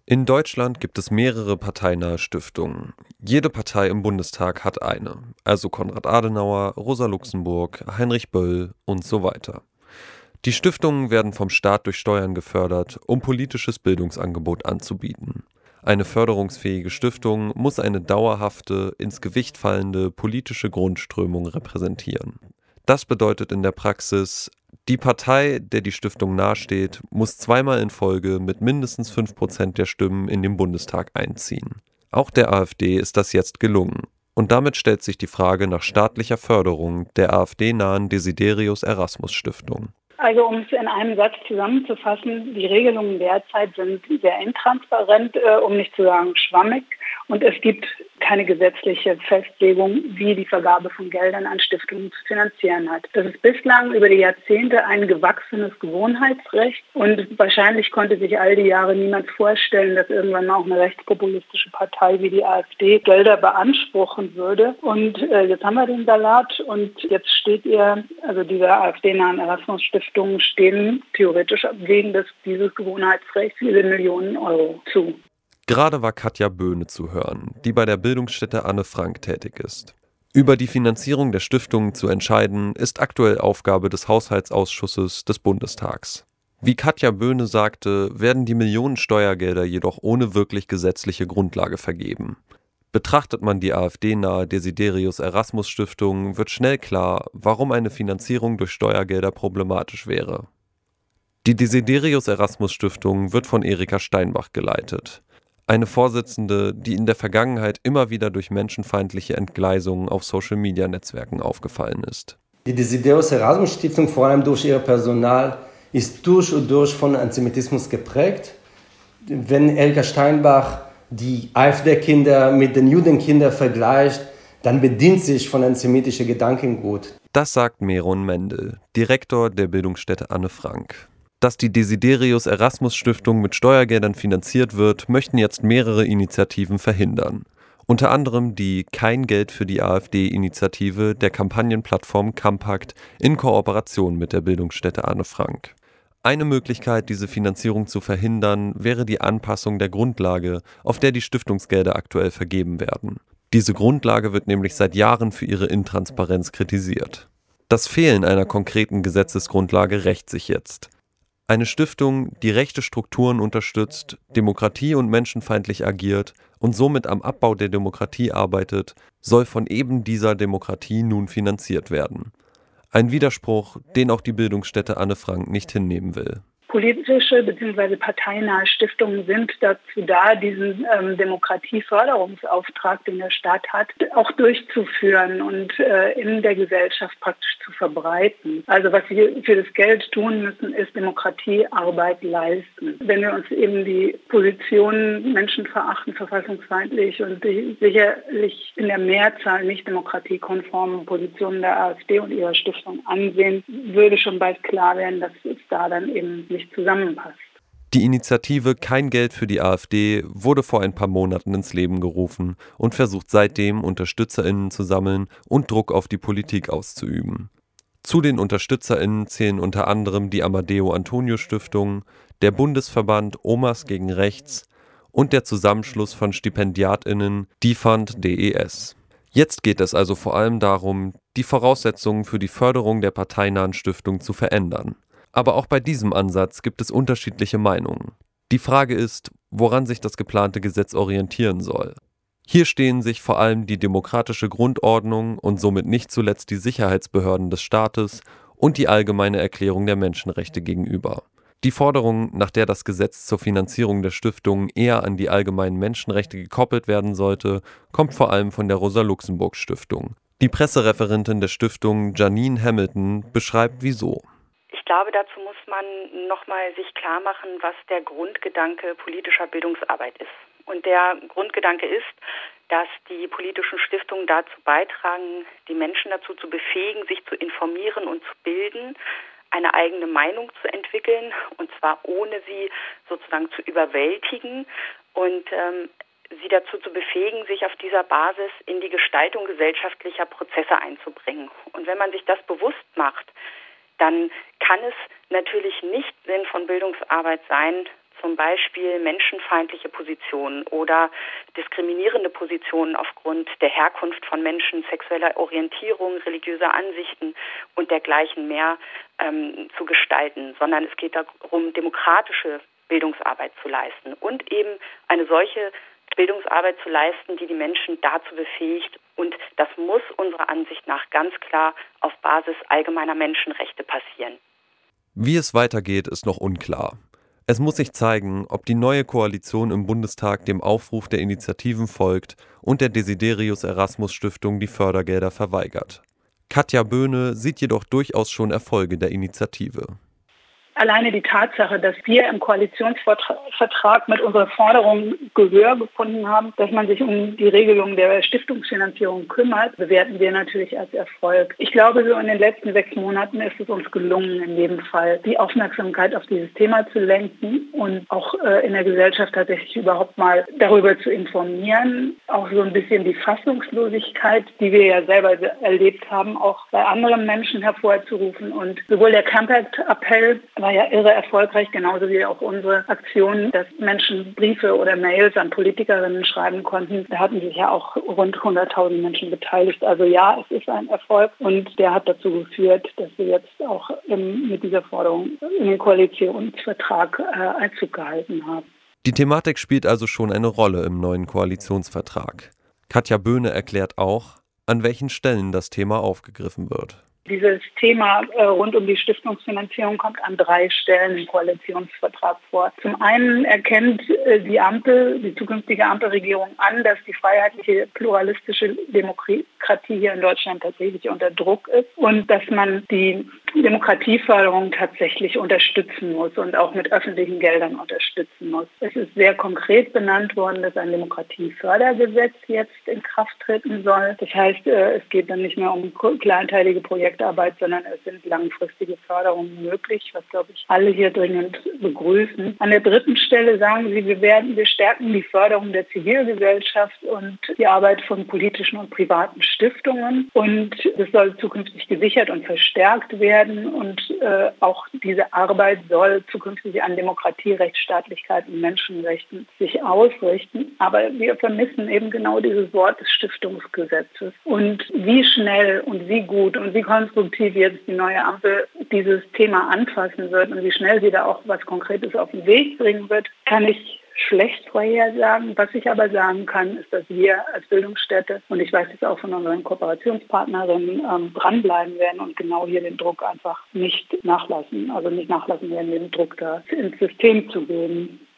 In Deutschland gibt es mehrere parteinahe Stiftungen. Jede Partei im Bundestag hat eine, also Konrad Adenauer, Rosa Luxemburg, Heinrich Böll und so weiter. Die Stiftungen werden vom Staat durch Steuern gefördert, um politisches Bildungsangebot anzubieten. Eine förderungsfähige Stiftung muss eine dauerhafte, ins Gewicht fallende politische Grundströmung repräsentieren. Das bedeutet in der Praxis, die Partei, der die Stiftung nahesteht, muss zweimal in Folge mit mindestens 5% der Stimmen in den Bundestag einziehen. Auch der AfD ist das jetzt gelungen. Und damit stellt sich die Frage nach staatlicher Förderung der AfD-nahen Desiderius Erasmus Stiftung. Also um es in einem Satz zusammenzufassen, die Regelungen derzeit sind sehr intransparent, um nicht zu sagen schwammig. Und es gibt keine gesetzliche Festlegung, wie die Vergabe von Geldern an Stiftungen zu finanzieren hat. Das ist bislang über die Jahrzehnte ein gewachsenes Gewohnheitsrecht und wahrscheinlich konnte sich all die Jahre niemand vorstellen, dass irgendwann mal auch eine rechtspopulistische Partei wie die AfD Gelder beanspruchen würde. Und jetzt haben wir den Salat und jetzt steht ihr, also dieser AfD-nahen Erasmus-Stiftung stehen theoretisch wegen dieses Gewohnheitsrechts viele Millionen Euro zu. Gerade war Katja Böhne zu hören, die bei der Bildungsstätte Anne Frank tätig ist. Über die Finanzierung der Stiftungen zu entscheiden, ist aktuell Aufgabe des Haushaltsausschusses des Bundestags. Wie Katja Böhne sagte, werden die Millionen Steuergelder jedoch ohne wirklich gesetzliche Grundlage vergeben. Betrachtet man die AfD-nahe Desiderius Erasmus Stiftung, wird schnell klar, warum eine Finanzierung durch Steuergelder problematisch wäre. Die Desiderius Erasmus Stiftung wird von Erika Steinbach geleitet. Eine Vorsitzende, die in der Vergangenheit immer wieder durch menschenfeindliche Entgleisungen auf Social-Media-Netzwerken aufgefallen ist. Die Desiderius Erasmus Stiftung, vor allem durch ihr Personal, ist durch und durch von Antisemitismus geprägt. Wenn Erika Steinbach die AfD-Kinder mit den Judenkindern vergleicht, dann bedient sich von antisemitischer Gedankengut. Das sagt Meron Mendel, Direktor der Bildungsstätte Anne Frank. Dass die Desiderius Erasmus Stiftung mit Steuergeldern finanziert wird, möchten jetzt mehrere Initiativen verhindern. Unter anderem die Kein Geld für die AfD-Initiative der Kampagnenplattform Campact in Kooperation mit der Bildungsstätte Anne Frank. Eine Möglichkeit, diese Finanzierung zu verhindern, wäre die Anpassung der Grundlage, auf der die Stiftungsgelder aktuell vergeben werden. Diese Grundlage wird nämlich seit Jahren für ihre Intransparenz kritisiert. Das Fehlen einer konkreten Gesetzesgrundlage rächt sich jetzt. Eine Stiftung, die rechte Strukturen unterstützt, Demokratie- und menschenfeindlich agiert und somit am Abbau der Demokratie arbeitet, soll von eben dieser Demokratie nun finanziert werden. Ein Widerspruch, den auch die Bildungsstätte Anne Frank nicht hinnehmen will. Politische bzw. parteinahe Stiftungen sind dazu da, diesen Demokratieförderungsauftrag, den der Staat hat, auch durchzuführen und in der Gesellschaft praktisch zu verbreiten. Also was wir für das Geld tun müssen, ist Demokratiearbeit leisten. Wenn wir uns eben die Positionen menschenverachtend, verfassungsfeindlich und sicherlich in der Mehrzahl nicht demokratiekonformen Positionen der AfD und ihrer Stiftung ansehen, würde schon bald klar werden, dass es da dann eben nicht zusammenpasst. Die Initiative Kein Geld für die AfD wurde vor ein paar Monaten ins Leben gerufen und versucht seitdem, UnterstützerInnen zu sammeln und Druck auf die Politik auszuüben. Zu den UnterstützerInnen zählen unter anderem die Amadeo Antonio Stiftung, der Bundesverband Omas gegen Rechts und der Zusammenschluss von StipendiatInnen DeFund DES. Jetzt geht es also vor allem darum, die Voraussetzungen für die Förderung der parteinahen Stiftung zu verändern. Aber auch bei diesem Ansatz gibt es unterschiedliche Meinungen. Die Frage ist, woran sich das geplante Gesetz orientieren soll. Hier stehen sich vor allem die demokratische Grundordnung und somit nicht zuletzt die Sicherheitsbehörden des Staates und die allgemeine Erklärung der Menschenrechte gegenüber. Die Forderung, nach der das Gesetz zur Finanzierung der Stiftungen eher an die allgemeinen Menschenrechte gekoppelt werden sollte, kommt vor allem von der Rosa-Luxemburg-Stiftung. Die Pressereferentin der Stiftung, Janine Hamilton, beschreibt wieso. Ich glaube, dazu muss man nochmal sich klar machen, was der Grundgedanke politischer Bildungsarbeit ist. Und der Grundgedanke ist, dass die politischen Stiftungen dazu beitragen, die Menschen dazu zu befähigen, sich zu informieren und zu bilden, eine eigene Meinung zu entwickeln, und zwar ohne sie sozusagen zu überwältigen und sie dazu zu befähigen, sich auf dieser Basis in die Gestaltung gesellschaftlicher Prozesse einzubringen. Und wenn man sich das bewusst macht, dann kann es natürlich nicht Sinn von Bildungsarbeit sein, zum Beispiel menschenfeindliche Positionen oder diskriminierende Positionen aufgrund der Herkunft von Menschen, sexueller Orientierung, religiöser Ansichten und dergleichen mehr zu gestalten, sondern es geht darum, demokratische Bildungsarbeit zu leisten und eben eine solche Bildungsarbeit zu leisten, die die Menschen dazu befähigt. Und das muss unserer Ansicht nach ganz klar auf Basis allgemeiner Menschenrechte passieren. Wie es weitergeht, ist noch unklar. Es muss sich zeigen, ob die neue Koalition im Bundestag dem Aufruf der Initiativen folgt und der Desiderius Erasmus Stiftung die Fördergelder verweigert. Katja Böhne sieht jedoch durchaus schon Erfolge der Initiative. Alleine die Tatsache, dass wir im Koalitionsvertrag mit unserer Forderung Gehör gefunden haben, dass man sich um die Regelung der Stiftungsfinanzierung kümmert, bewerten wir natürlich als Erfolg. Ich glaube, so in den letzten 6 Monaten ist es uns gelungen, in jedem Fall die Aufmerksamkeit auf dieses Thema zu lenken und auch in der Gesellschaft tatsächlich überhaupt mal darüber zu informieren. Auch so ein bisschen die Fassungslosigkeit, die wir ja selber erlebt haben, auch bei anderen Menschen hervorzurufen. Und sowohl der Campact-Appell war ja irre erfolgreich, genauso wie auch unsere Aktion, dass Menschen Briefe oder Mails an Politikerinnen schreiben konnten. Da hatten sich ja auch rund 100.000 Menschen beteiligt. Also ja, es ist ein Erfolg und der hat dazu geführt, dass wir jetzt auch mit dieser Forderung in den Koalitionsvertrag Einzug gehalten haben. Die Thematik spielt also schon eine Rolle im neuen Koalitionsvertrag. Katja Böhne erklärt auch, an welchen Stellen das Thema aufgegriffen wird. Dieses Thema rund um die Stiftungsfinanzierung kommt an 3 Stellen im Koalitionsvertrag vor. Zum einen erkennt die zukünftige Ampelregierung an, dass die freiheitliche, pluralistische Demokratie hier in Deutschland tatsächlich unter Druck ist und dass man die Demokratieförderung tatsächlich unterstützen muss und auch mit öffentlichen Geldern unterstützen muss. Es ist sehr konkret benannt worden, dass ein Demokratiefördergesetz jetzt in Kraft treten soll. Das heißt, es geht dann nicht mehr um kleinteilige Projektarbeit, sondern es sind langfristige Förderungen möglich, was, glaube ich, alle hier dringend begrüßen. An der 3. Stelle sagen Sie, wir stärken die Förderung der Zivilgesellschaft und die Arbeit von politischen und privaten Stiftungen. Und das soll zukünftig gesichert und verstärkt werden. Und auch diese Arbeit soll zukünftig an Demokratie, Rechtsstaatlichkeit und Menschenrechten sich ausrichten. Aber wir vermissen eben genau dieses Wort des Stiftungsgesetzes. Und wie schnell und wie gut und wie konstruktiv jetzt die neue Ampel dieses Thema anfassen wird und wie schnell sie da auch was Konkretes auf den Weg bringen wird, kann ich schlecht vorhersagen. Was ich aber sagen kann, ist, dass wir als Bildungsstätte, und ich weiß es auch von unseren Kooperationspartnerinnen, dranbleiben werden und genau hier den Druck einfach nicht nachlassen werden, den Druck da ins System zu geben.